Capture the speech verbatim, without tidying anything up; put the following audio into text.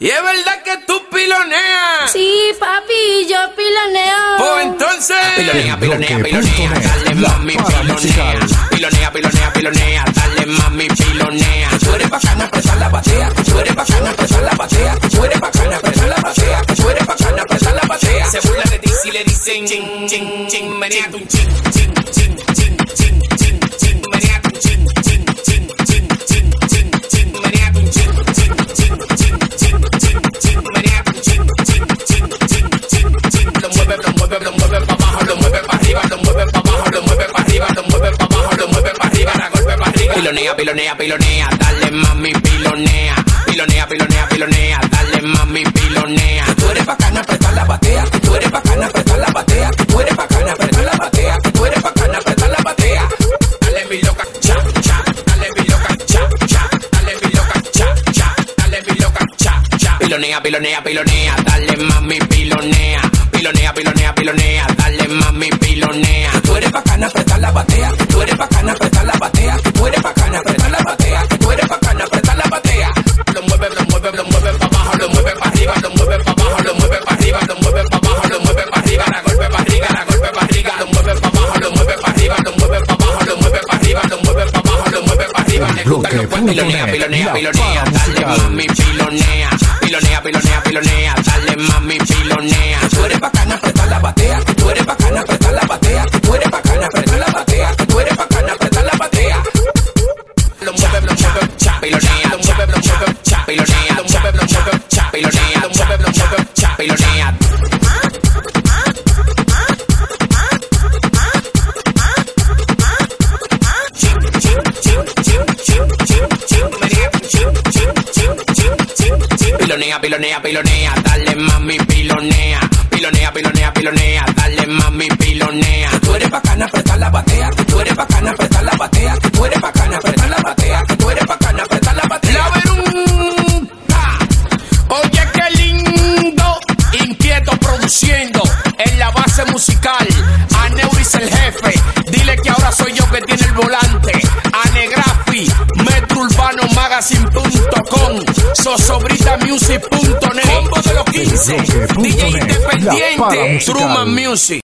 Y es verdad que tú piloneas. Sí, papi, yo piloneo. Pues entonces pilonea, pilonea, pilonea, dale mami, pilonea. Pilonea, pilonea, pilonea, dale mami, pilonea. Tú eres bacana, presa la batea. Tú eres bacana, presa la batea. Tú eres bacana, presa la batea. Tú eres bacana, presa la batea. Se burla de ti si le dicen ching, ching, ching, menea tu ching, ching, ching, ching, ching, ching, ching, menea tu ching, ching, ching, ching, ching, ching, ching, menea tu ching, ching, ching, ching, ching, ching, ching, menea tu ching, ching, ching, ching, ching, ching. Lo mueve, lo mueve, lo mueve pa' abajo, lo mueve pa' arriba, lo mueve pa' abajo, lo mueve pa' arriba, lo mueve pa' abajo, lo mueve pa' arriba, la golpe pa' arriba. Pilonea, pilonea, pilonea, dale mami, pilonea. Pilonea, pilonea, pilonea, dale mami, pilonea. Tú eres bacana, presta la batea. Tú eres bacana, presta la batea. Tú eres bacana, presta la batea. Tú eres bacana, presta la batea. Dale mi loca, cha, cha. Dale mi loca, cha, cha. Dale mi loca, cha, cha. Dale mi loca, cha, cha. Pilonea, pilonea, pilonea, dale mami, pilonea. Pilonea, pilonea, pilonea, dale mami, pilonea. Tú eres bacana, presta la batea. Tú eres bacana, presta la batea. Tú eres bacana, presta la batea. Tú eres bacana, presta la batea. Lo mueve, lo mueve, lo mueve pa' abajo, lo mueve pa' arriba, lo mueve pa' abajo, lo mueve pa' arriba, lo mueve pa' abajo, lo mueve pa' arriba, la golpe pa' arriba, la golpe pa' arriba, lo mueve pa' abajo, lo mueve pa' arriba, lo mueve pa' abajo, lo mueve pa' arriba, lo mueve pa' abajo, lo mueve pa' arriba. Le gustan los cuerpos, pilonea, pilonea, pilonea, dale mami, pilonea. Pilonea, pilonea, pilonea, dale mami, pilonea. Tú eres bacana, presta la batea. Tú eres bacana, presta la batea. Tú eres bacana, presta la batea. Tú eres bacana, presta la batea. Lo mueve, lo mueve, cha, pilonea, lo mueve, lo mueve, cha, pilonea, lo mueve, lo mueve, cha, pilonea, lo mueve, lo mueve, cha, pilonea. Pilonea, pilonea, pilonea, dale mami, pilonea. Pilonea, pilonea, pilonea, dale mami, pilonea. Tú eres bacana, presta la batea. Tú eres bacana, presta la batea. Tú eres bacana, presta la batea. Tú eres bacana, presta la batea. La verunta. Oye, qué lindo. Inquieto produciendo en la base musical. Aneuris el jefe. Dile que ahora soy yo que tiene el volante. Anegrafi, Metro Urbano Magazine punto com, Zozobrita Music punto net, Combo de los quince, D J independiente, Truman Music.